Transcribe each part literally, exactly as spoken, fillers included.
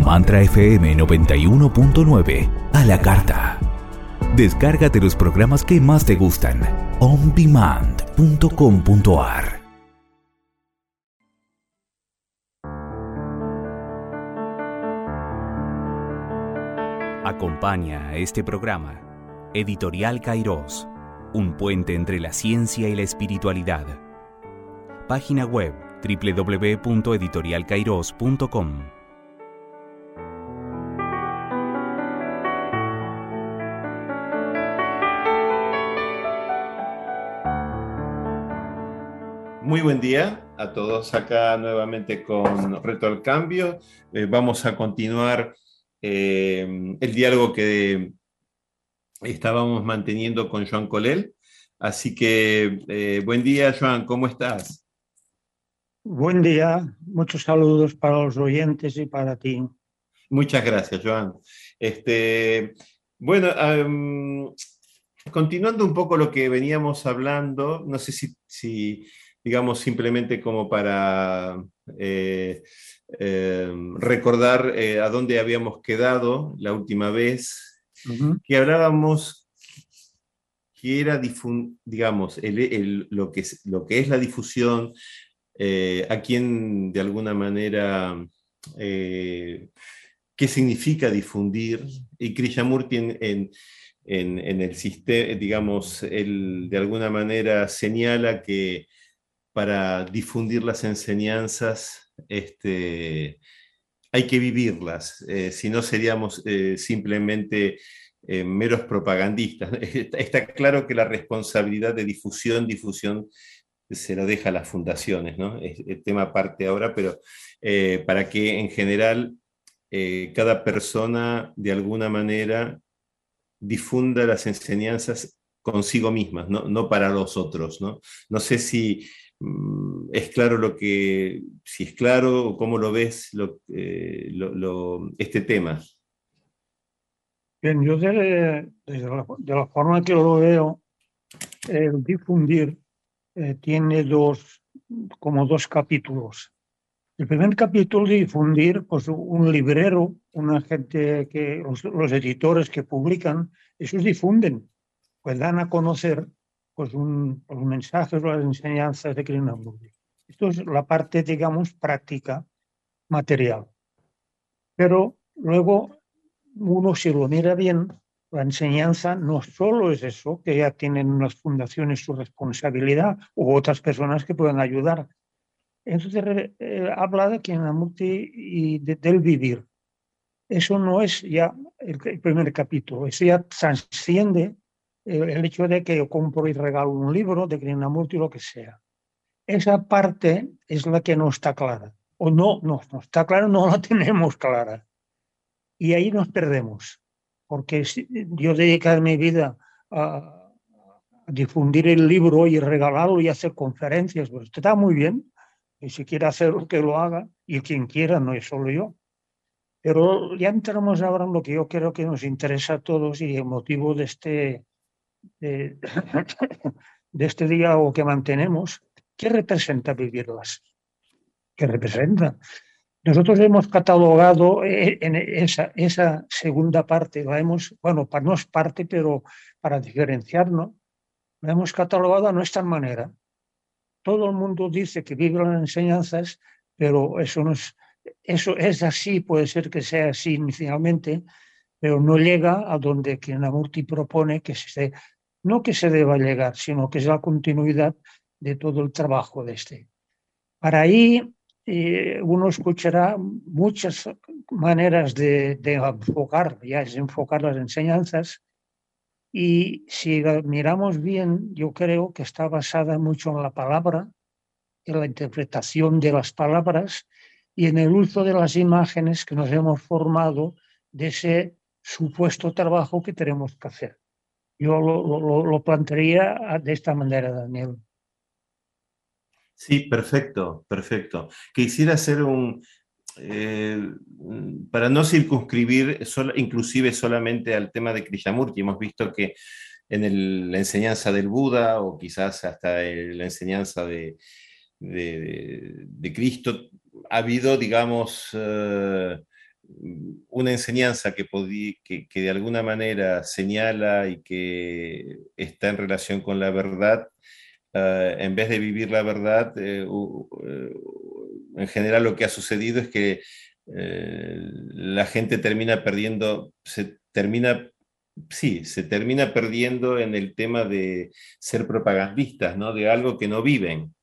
Mantra F M noventa y uno punto nueve a la carta. Descárgate los programas que más te gustan. on demand punto com punto a r. Acompaña a este programa Editorial Kairos, un puente entre la ciencia y la espiritualidad. Página web doble u doble u doble u punto editorial kairos punto com. Muy buen día a todos acá nuevamente con Reto al Cambio. Eh, vamos a continuar eh, el diálogo que estábamos manteniendo con Joan Colell. Así que, eh, buen día, Joan, ¿cómo estás? Buen día, muchos saludos para los oyentes y para ti. Muchas gracias, Joan. Este, bueno, um, continuando un poco lo que veníamos hablando, no sé si, si digamos, simplemente como para eh, eh, recordar eh, a dónde habíamos quedado la última vez, uh-huh. que hablábamos que era, difun, digamos, el, el, lo, que es, lo que es la difusión, eh, a quien de alguna manera, eh, qué significa difundir, y Krishnamurti en, en, en, en el sistema, digamos, él de alguna manera señala que para difundir las enseñanzas este, hay que vivirlas, eh, si no seríamos eh, simplemente eh, meros propagandistas. Está claro que la responsabilidad de difusión, difusión se la deja a las fundaciones, ¿no? Es el tema aparte ahora, pero eh, para que en general eh, cada persona de alguna manera difunda las enseñanzas consigo mismas, no, no para los otros, ¿no? No sé si mm, es claro lo que, si es claro o cómo lo ves lo, eh, lo, lo, este tema. Bien, yo desde, desde la, de la forma que lo veo, el difundir eh, tiene dos, como dos capítulos. El primer capítulo de difundir, pues un librero, una gente que, los, los editores que publican, esos difunden, pues dan a conocer pues un, los mensajes o las enseñanzas de Krishnamurti. Esto es la parte, digamos, práctica, material. Pero luego, uno si lo mira bien, la enseñanza no solo es eso, que ya tienen unas fundaciones su responsabilidad u otras personas que pueden ayudar. Entonces eh, habla de Krishnamurti y de, del vivir. Eso no es ya el, el primer capítulo, eso ya trasciende el, el hecho de que yo compro y regalo un libro de Krishnamurti o lo que sea. Esa parte es la que no está clara. O no, no, no está clara, no la tenemos clara. Y ahí nos perdemos. Porque si yo dedicar mi vida a, a difundir el libro y regalarlo y hacer conferencias, pues está muy bien. Y si quiere hacerlo, que lo haga. Y quien quiera, no es solo yo. Pero ya entramos ahora en lo que yo creo que nos interesa a todos y el motivo de este, de, de este diálogo que mantenemos. ¿Qué representa vivirlas? ¿Qué representa? Nosotros hemos catalogado en esa, esa segunda parte, la hemos, bueno, no es parte, pero para diferenciarnos, la hemos catalogado a nuestra manera. Todo el mundo dice que vive las enseñanzas, pero eso no es, eso es así, puede ser que sea así inicialmente, pero no llega a donde Krishnamurti propone que se, no que se deba llegar, sino que es la continuidad de todo el trabajo de este. Para ahí eh, uno escuchará muchas maneras de, de enfocar, ya es enfocar las enseñanzas, y si la miramos bien, yo creo que está basada mucho en la palabra, en la interpretación de las palabras y en el uso de las imágenes que nos hemos formado de ese supuesto trabajo que tenemos que hacer. Yo lo, lo, lo plantearía de esta manera, Daniel. Sí, perfecto, perfecto. Quisiera hacer un, eh, para no circunscribir solo, inclusive solamente al tema de Krishnamurti, hemos visto que en el, la enseñanza del Buda o quizás hasta el, la enseñanza de, de, de Cristo ha habido, digamos, uh, alguna enseñanza que, podí, que, que de alguna manera señala y que está en relación con la verdad, uh, en vez de vivir la verdad, eh, uh, uh, en general lo que ha sucedido es que eh, la gente termina perdiendo, se termina, sí, se termina perdiendo en el tema de ser propagandistas, ¿no? De algo que no viven.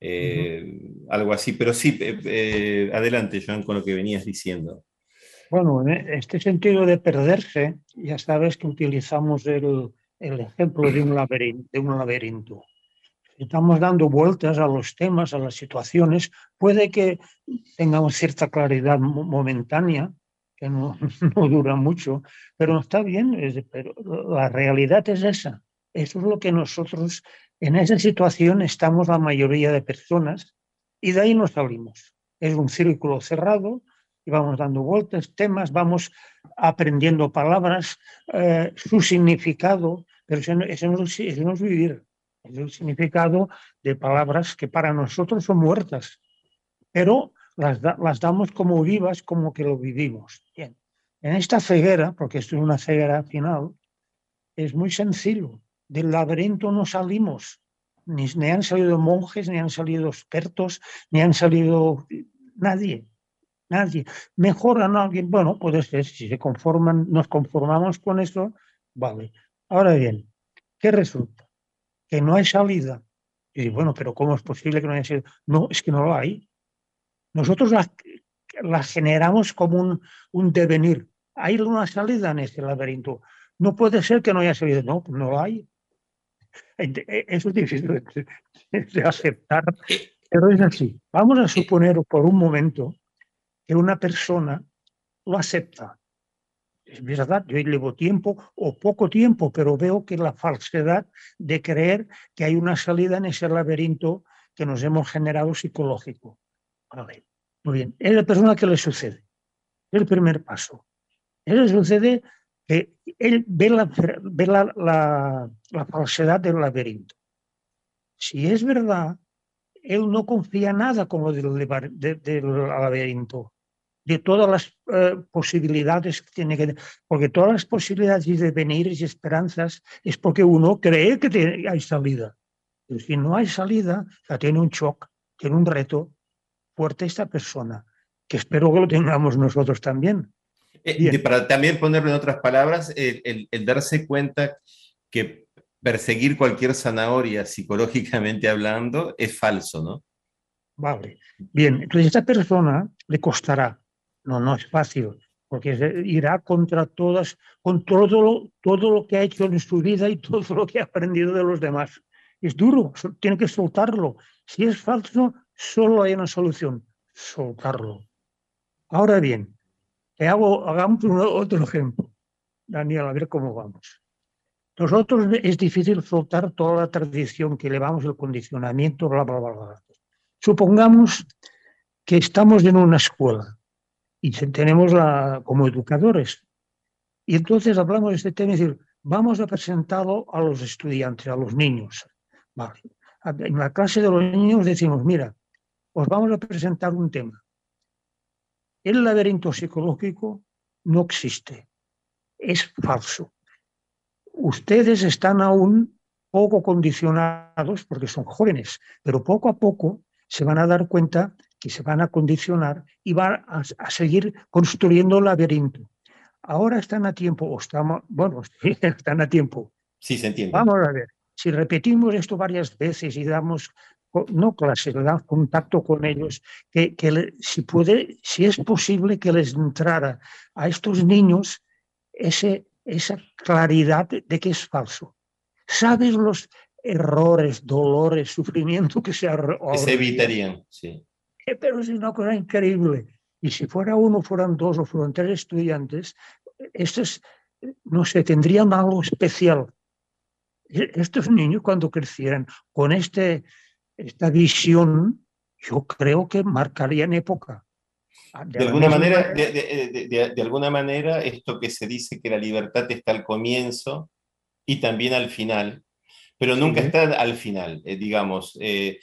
Eh, uh-huh. Algo así, pero sí, eh, eh, adelante, Joan, con lo que venías diciendo. Bueno, en este sentido de perderse, ya sabes que utilizamos el, el ejemplo de un laberinto, de un laberinto. Estamos dando vueltas a los temas, a las situaciones. Puede que tengamos cierta claridad momentánea, que no, no dura mucho, pero está bien. Es, pero la realidad es esa. Eso es lo que nosotros, en esa situación, estamos la mayoría de personas y de ahí no salimos. Es un círculo cerrado y vamos dando vueltas, temas, vamos aprendiendo palabras, eh, su significado, pero eso no, eso no, eso no es vivir. Es el significado de palabras que para nosotros son muertas, pero las, da, las damos como vivas, como que lo vivimos. Bien. En esta ceguera, porque esto es una ceguera final, es muy sencillo. Del laberinto no salimos. Ni, ni han salido monjes, ni han salido expertos, ni han salido nadie. Nadie. Mejoran a alguien. Bueno, puede ser, si se conforman, nos conformamos con eso, vale. Ahora bien, ¿qué resulta? Que no hay salida. Y bueno, pero ¿cómo es posible que no haya salida? No, es que no lo hay. Nosotros la, la generamos como un, un devenir. ¿Hay una salida en este laberinto? No puede ser que no haya salida. No, no la hay. Eso es difícil de, de aceptar, pero es así. Vamos a suponer por un momento que una persona lo acepta. Es verdad, yo llevo tiempo o poco tiempo, pero veo que la falsedad de creer que hay una salida en ese laberinto que nos hemos generado psicológico. Vale, muy bien. Es la persona que le sucede. Es el primer paso. Él le sucede que él ve la, ve la, la, la falsedad del laberinto. Si es verdad, él no confía nada con lo del, de, del laberinto. De todas las eh, posibilidades que tiene que... Porque todas las posibilidades de venir y esperanzas es porque uno cree que tiene, hay salida. Pero si no hay salida, ya tiene un shock, tiene un reto fuerte esta persona, que espero que lo tengamos nosotros también. Eh, de, para también ponerlo en otras palabras, el, el, el darse cuenta que perseguir cualquier zanahoria, psicológicamente hablando, es falso, ¿no? Vale. Bien, entonces a esta persona le costará. No, no es fácil, porque irá contra todas, con todo lo, todo lo que ha hecho en su vida y todo lo que ha aprendido de los demás. Es duro, tiene que soltarlo. Si es falso, solo hay una solución, soltarlo. Ahora bien, te hago, hagamos un, otro ejemplo. Daniel, a ver cómo vamos. Nosotros es difícil soltar toda la tradición que llevamos, el condicionamiento, bla, bla, bla, bla. Supongamos que estamos en una escuela y tenemos la, como educadores. Y entonces hablamos de este tema y decir, vamos a presentarlo a los estudiantes, a los niños. Vale. En la clase de los niños decimos, mira, os vamos a presentar un tema. El laberinto psicológico no existe, es falso. Ustedes están aún poco condicionados porque son jóvenes, pero poco a poco se van a dar cuenta que se van a condicionar y van a, a seguir construyendo el laberinto. Ahora están a tiempo, o estamos, bueno, están a tiempo. Sí, se entiende. Vamos a ver, si repetimos esto varias veces y damos, no clases, damos contacto con ellos, que, que le, si puede, si es posible que les entrara a estos niños ese, esa claridad de, de que es falso. ¿Sabes los errores, dolores, sufrimiento que se, que se evitarían? Sí. Pero es una cosa increíble. Y si fuera uno, fueran dos o fueran tres estudiantes, estos, no sé, tendrían algo especial. Estos niños, cuando crecieran con este, esta visión, yo creo que marcarían época. De, de alguna manera, manera... De, de, de, de alguna manera, esto que se dice que la libertad está al comienzo y también al final, pero nunca sí. está al final, eh, digamos. Eh,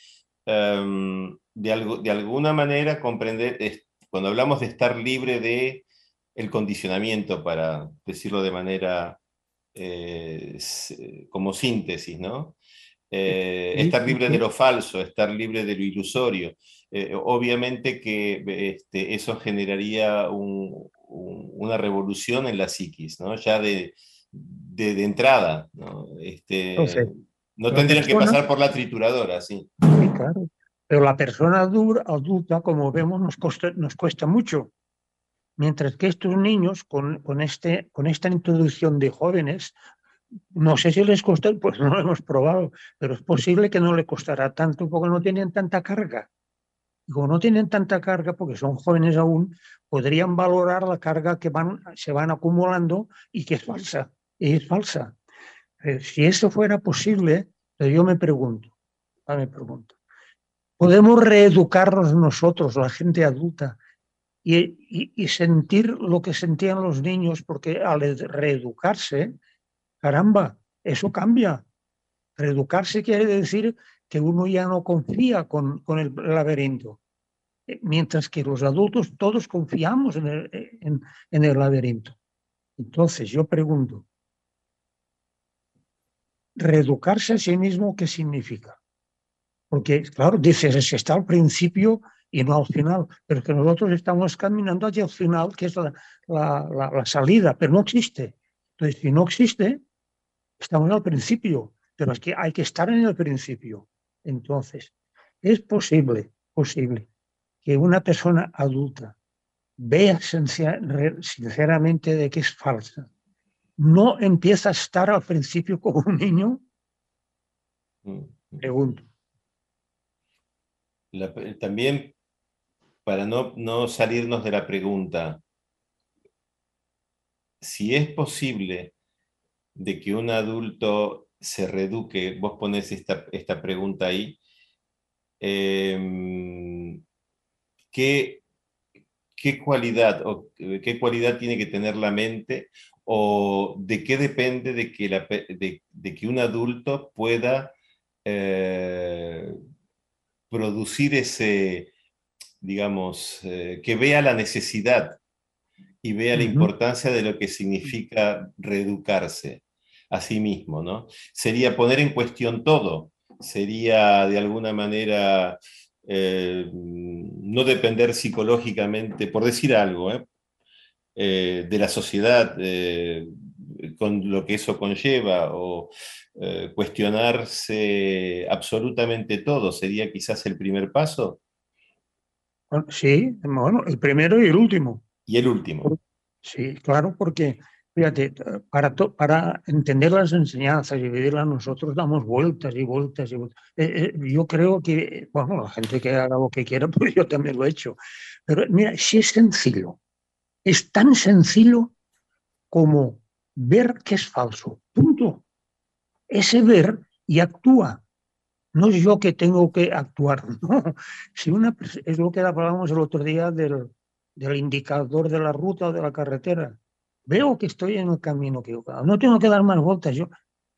um, de, algo, de alguna manera comprender, eh, cuando hablamos de estar libre de el condicionamiento, para decirlo de manera eh, como síntesis, ¿no? Eh, estar libre de lo falso, estar libre de lo ilusorio. Eh, obviamente que este, eso generaría un, un, una revolución en la psiquis, ¿no? Ya de, de, de entrada, ¿no? Este, Entonces, no la tendrían que persona, pasar por la trituradora, sí. sí, claro, pero la persona adulta, adulta como vemos, nos, costa, nos cuesta mucho. Mientras que estos niños, con, con, este, con esta introducción de jóvenes, no sé si les cuesta, pues no lo hemos probado, pero es posible que no le costará tanto porque no tienen tanta carga. Y como no tienen tanta carga, porque son jóvenes aún, podrían valorar la carga que van, se van acumulando y que es falsa. Y es falsa. Eh, si eso fuera posible, yo me pregunto, me pregunto, ¿podemos reeducarnos nosotros, la gente adulta, y, y, y sentir lo que sentían los niños? Porque al reeducarse, caramba, eso cambia. Reeducarse quiere decir que uno ya no confía con, con el laberinto, mientras que los adultos todos confiamos en el, en, en el laberinto. Entonces yo pregunto, ¿reeducarse a sí mismo qué significa? Porque, claro, dices, si está al principio y no al final, pero es que nosotros estamos caminando hacia el final, que es la, la, la, la salida, pero no existe. Entonces, si no existe, estamos al principio, pero es que hay que estar en el principio. Entonces, es posible, posible que una persona adulta vea sinceramente de que es falsa. ¿No empieza a estar al principio como un niño? Pregunto. La, también, para no, no salirnos de la pregunta, si es posible de que un adulto se reeduque, vos ponés esta, esta pregunta ahí, eh, ¿qué, qué cualidad o qué cualidad tiene que tener la mente, o de qué depende de que, la, de, de que un adulto pueda eh, producir ese, digamos, eh, que vea la necesidad y vea la Uh-huh. importancia de lo que significa reeducarse a sí mismo, ¿no? Sería poner en cuestión todo, sería de alguna manera eh, no depender psicológicamente, por decir algo, ¿eh? Eh, de la sociedad, eh, con lo que eso conlleva, o eh, cuestionarse absolutamente todo, sería quizás el primer paso. Sí, bueno, el primero y el último. Y el último. Sí, claro, porque fíjate, para, to, para entender las enseñanzas y vivirlas nosotros damos vueltas y vueltas y vueltas. Eh, eh, yo creo que, bueno, la gente que haga lo que quiera, pues yo también lo he hecho. Pero mira, si es sencillo, es tan sencillo como ver que es falso. Punto. Ese ver y actúa. No es yo que tengo que actuar, no. Si una, es lo que hablábamos el otro día del, del indicador de la ruta o de la carretera. Veo que estoy en el camino equivocado. No tengo que dar más vueltas. Yo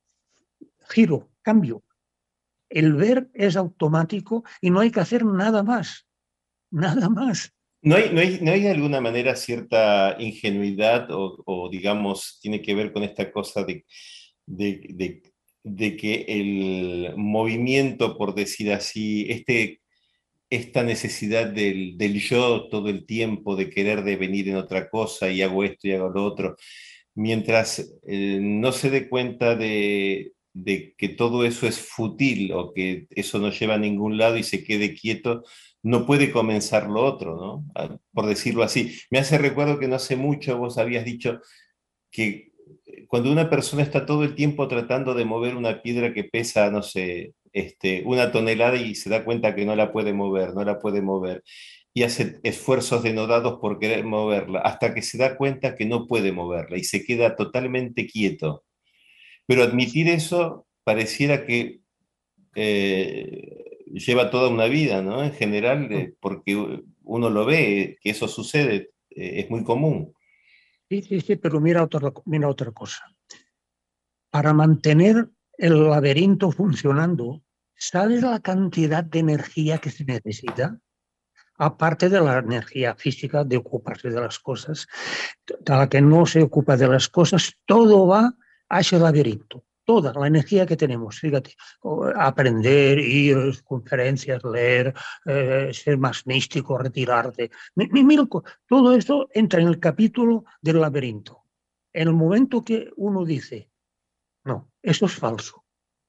giro, cambio. El ver es automático y no hay que hacer nada más. Nada más. ¿No hay, no hay, no hay de alguna manera cierta ingenuidad o, o, digamos, tiene que ver con esta cosa de, de, de, de que el movimiento, por decir así, este, esta necesidad del, del yo todo el tiempo, de querer devenir en otra cosa y hago esto y hago lo otro, mientras eh, no se dé cuenta de, de que todo eso es fútil o que eso no lleva a ningún lado y se quede quieto, no puede comenzar lo otro, ¿no? Por decirlo así. Me hace recuerdo que no hace mucho vos habías dicho que cuando una persona está todo el tiempo tratando de mover una piedra que pesa, no sé, este, una tonelada, y se da cuenta que no la puede mover, no la puede mover, y hace esfuerzos denodados por querer moverla, hasta que se da cuenta que no puede moverla y se queda totalmente quieto. Pero admitir eso pareciera que eh, lleva toda una vida, ¿no? En general, eh, porque uno lo ve, que eso sucede, eh, es muy común. Sí, sí, sí, pero mira otra, mira otra cosa. Para mantener el laberinto funcionando, ¿sabes la cantidad de energía que se necesita? aparte de la energía física de ocuparse de las cosas, de la que no se ocupa de las cosas, todo va hacia el laberinto. Toda la energía que tenemos, fíjate, aprender, ir, conferencias, leer, eh, ser más místico, retirarte, todo eso entra en el capítulo del laberinto. En el momento que uno dice, no, eso es falso,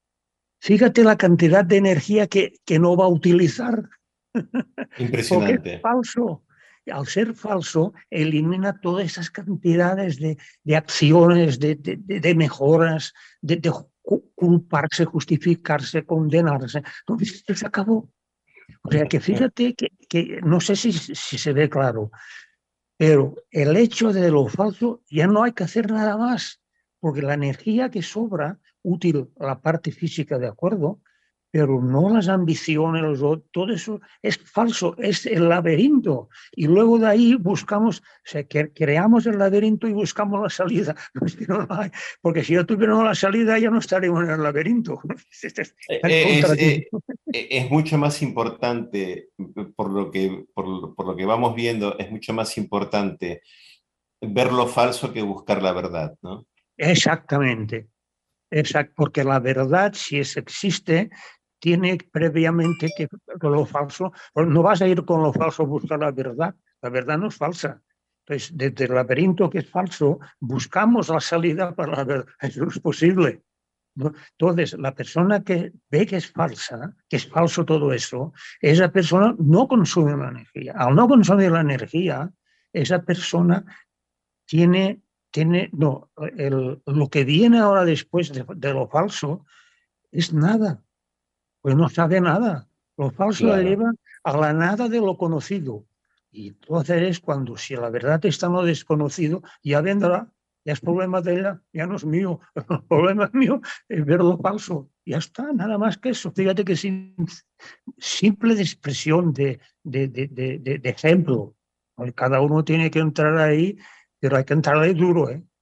fíjate la cantidad de energía que, que no va a utilizar. Impresionante. Porque es falso. Al ser falso, elimina todas esas cantidades de, de acciones, de, de, de mejoras, de, de culparse, justificarse, condenarse. Entonces, se acabó. O sea, que fíjate que, que no sé si, si se ve claro, pero el hecho de lo falso ya no hay que hacer nada más, porque la energía que sobra, útil la parte física, de acuerdo, pero no las ambiciones, los, todo eso es falso, es el laberinto. Y luego de ahí buscamos, o sea, que creamos el laberinto y buscamos la salida. No, es que no la hay, porque si ya tuviéramos la salida ya no estaríamos en el laberinto. Es, es, es, es, es mucho más importante, por lo, que, por, por lo que vamos viendo, es mucho más importante ver lo falso que buscar la verdad, ¿no? Exactamente. Exacto, porque la verdad, si es, existe, tiene previamente que con lo falso, no vas a ir con lo falso a buscar la verdad, la verdad no es falsa. Entonces, desde el laberinto que es falso, buscamos la salida para la verdad, eso no es posible, ¿no? Entonces, la persona que ve que es falsa, que es falso todo eso, esa persona no consume la energía. Al no consumir la energía, esa persona tiene... Tiene, no, el, lo que viene ahora después de, de lo falso es nada, pues no sabe nada. Lo falso Claro. le lleva a la nada de lo conocido. Y entonces es cuando, si la verdad está en lo desconocido, ya vendrá, ya es problema de ella, ya no es mío. El problema mío es ver lo falso. Ya está, nada más que eso. Fíjate que sin simple de expresión, de, de, de, de, de, de ejemplo. Cada uno tiene que entrar ahí, pero hay que entrar ahí duro, ¿eh?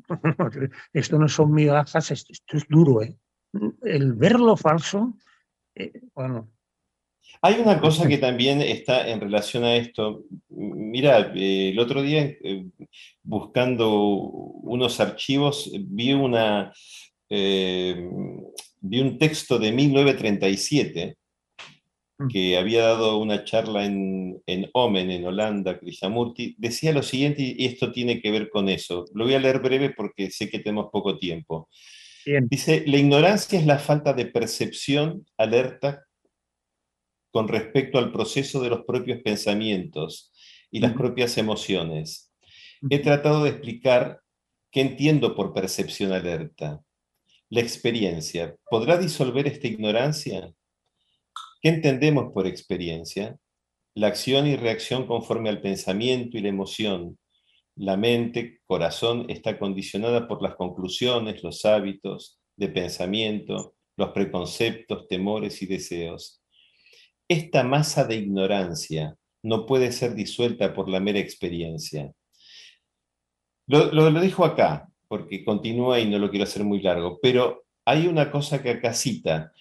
Esto no son migajas, esto, esto es duro, ¿eh? El ver lo falso, eh, bueno. Hay una cosa que también está en relación a esto. Mira, eh, el otro día, eh, buscando unos archivos, vi, una, eh, vi un texto de mil novecientos treinta y siete que había dado una charla en, en Omen, en Holanda, Krishnamurti. Decía lo siguiente, y esto tiene que ver con eso. Lo voy a leer breve porque sé que tenemos poco tiempo. Bien. Dice, la ignorancia es la falta de percepción alerta con respecto al proceso de los propios pensamientos y las propias emociones. He tratado de explicar qué entiendo por percepción alerta. La experiencia, ¿podrá disolver esta ignorancia? ¿Qué entendemos por experiencia? La acción y reacción conforme al pensamiento y la emoción. La mente, corazón, está condicionada por las conclusiones, los hábitos de pensamiento, los preconceptos, temores y deseos. Esta masa de ignorancia no puede ser disuelta por la mera experiencia. Lo, lo, lo dejo acá, porque continúa y no lo quiero hacer muy largo, pero hay una cosa que acá cita,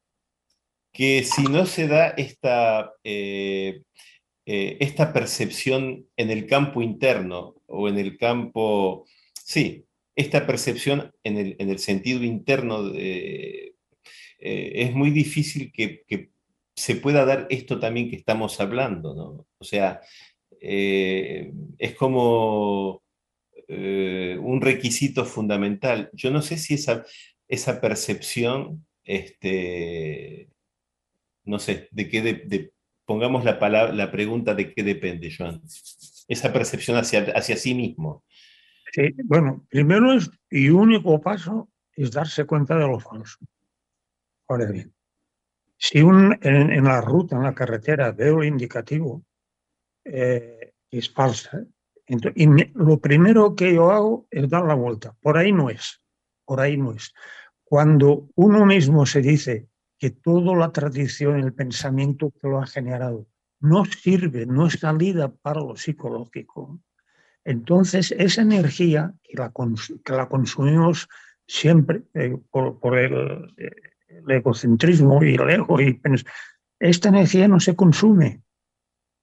que si no se da esta, eh, eh, esta percepción en el campo interno o en el campo, sí, esta percepción en el, en el sentido interno, de, eh, es muy difícil que, que se pueda dar esto también que estamos hablando, ¿no? O sea, eh, es como eh, un requisito fundamental. Yo no sé si esa, esa percepción, este, no sé, de qué, de, de, pongamos la, palabra, la pregunta de qué depende, Joan. Esa percepción hacia, hacia sí mismo. Sí, bueno, primero es, y único paso es darse cuenta de lo falso. Ahora bien, si un, en, en la ruta, en la carretera, veo el indicativo, eh, es falsa, entonces, y me, lo primero que yo hago es dar la vuelta. Por ahí no es, por ahí no es. Cuando uno mismo se dice que toda la tradición, el pensamiento que lo ha generado, no sirve, no es salida para lo psicológico, entonces esa energía que la, que la consumimos siempre eh, por, por el, el egocentrismo y el ego, y esta energía no se consume.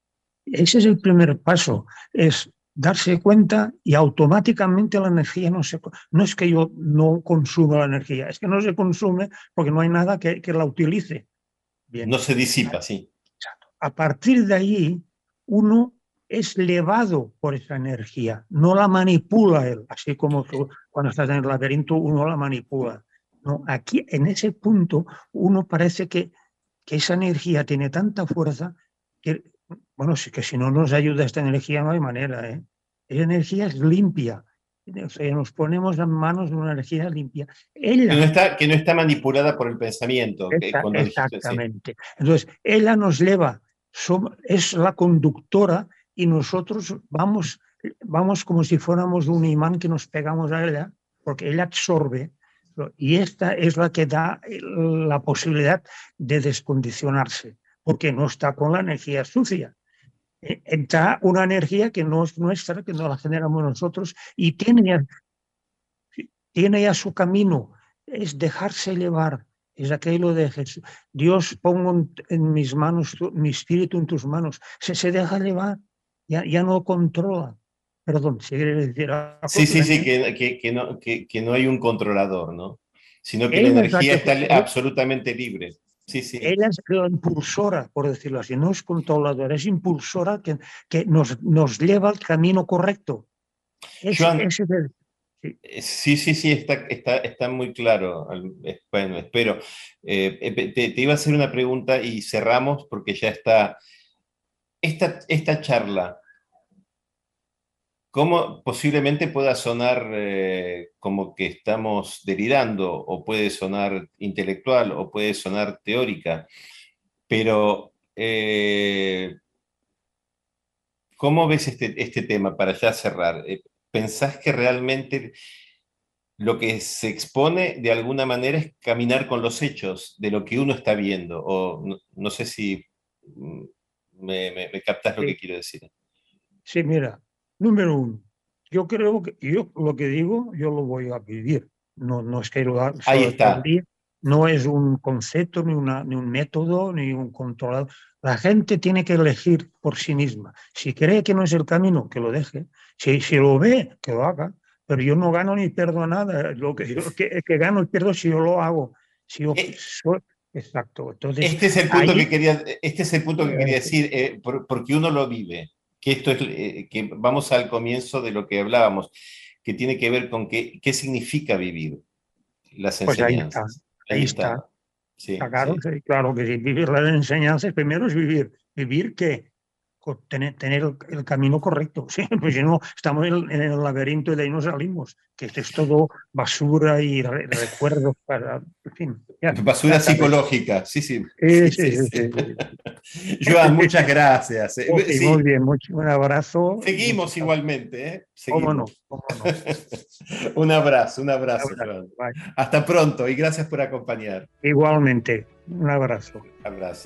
ese es el primer paso, es darse cuenta y automáticamente la energía no se... No es que yo no consuma la energía, es que no se consume porque no hay nada que, que la utilice. Bien. No se disipa, sí. A partir de ahí, uno es levado por esa energía, no la manipula él, así como tú, cuando estás en el laberinto uno la manipula. No, aquí, en ese punto, uno parece que, que esa energía tiene tanta fuerza que, bueno, que si no nos ayuda esta energía no hay manera, ¿eh? Esa energía es limpia. O sea, nos ponemos en manos de una energía limpia. Ella, que, no está, que no está manipulada por el pensamiento. Esta, cuando exactamente. Dijiste, sí. Entonces, ella nos lleva, somos, es la conductora y nosotros vamos, vamos como si fuéramos un imán que nos pegamos a ella, porque ella absorbe, y esta es la que da la posibilidad de descondicionarse, porque no está con la energía sucia. Entra una energía que no es nuestra, que no la generamos nosotros, y tiene ya, tiene ya su camino, es dejarse llevar, es aquello de Jesús. Dios, pongo en mis manos, tu, mi espíritu en tus manos, se, se deja llevar, ya, ya no controla. Perdón, si quieres decir algo. Sí, sí, sí, que, que, que, no, que, que no hay un controlador, ¿no? Sino que ella la energía es la que, está absolutamente libre. Sí, sí. Ella es la impulsora, por decirlo así, no es controladora, es impulsora que, que nos, nos lleva al camino correcto. Es, Joan, es el, sí. sí, sí, sí, está, está, está muy claro. Bueno, espero. Eh, te, te iba a hacer una pregunta y cerramos porque ya está. Esta, esta charla, ¿cómo posiblemente pueda sonar eh, como que estamos delirando, o puede sonar intelectual, o puede sonar teórica? Pero, eh, ¿cómo ves este, este tema para ya cerrar? ¿Pensás que realmente lo que se expone de alguna manera es caminar con los hechos de lo que uno está viendo? O no, no sé si me, me, me captás lo sí. que quiero decir. Sí, mira, número uno, yo creo que yo lo que digo, yo lo voy a vivir. No, no es que lo haga Ahí está. día, no es un concepto, ni, una, ni un método, ni un controlado. La gente tiene que elegir por sí misma. Si cree que no es el camino, que lo deje. Si, si lo ve, que lo haga. Pero yo no gano ni pierdo nada. Lo que, yo, que, que gano y pierdo si yo lo hago. Si yo Eh, soy, exacto. Entonces, este es el punto ahí, que quería, este es el punto que quería eh, decir, eh, por, porque uno lo vive. Que esto es, eh, que vamos al comienzo de lo que hablábamos, que tiene que ver con qué, qué significa vivir las pues enseñanzas. ahí está. Ahí, ahí está. está. Sí, Claro, sí. sí, claro que sí. Vivir las enseñanzas primero es vivir. ¿Vivir qué? Tener, tener el, el camino correcto. Sí, pues si no, estamos en el, en el laberinto y de ahí no salimos. Que esto es todo basura y re, recuerdos para. En fin. Ya, basura ya psicológica, sí, sí. Sí, sí, sí, sí, sí, sí. sí. Joan, muchas gracias. Okay, sí. muy bien, mucho, un abrazo. Seguimos igualmente, ¿eh? Seguimos. ¿Cómo no? ¿Cómo no? Un abrazo, un abrazo, Un abrazo. Joan. Hasta pronto y gracias por acompañar. Igualmente, un abrazo. Abrazo.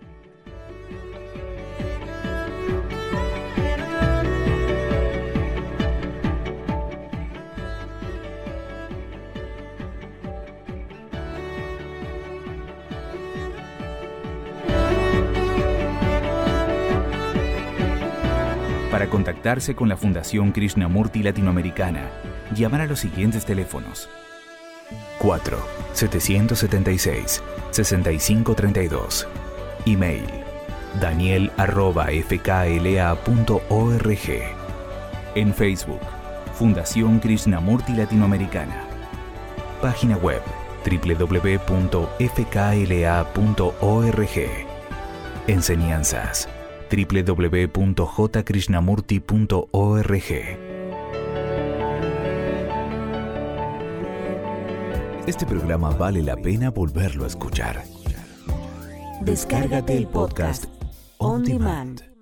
Para contactarse con la Fundación Krishnamurti Latinoamericana, llamar a los siguientes teléfonos: cuatro siete siete seis, seis cinco tres dos. Email: daniel arroba f k l a punto org. En Facebook: Fundación Krishnamurti Latinoamericana. Página web: doble u doble u doble u punto f k l a punto org. Enseñanzas: doble u doble u doble u punto j krishnamurti punto org. Este programa vale la pena volverlo a escuchar. Descárgate el podcast On Demand.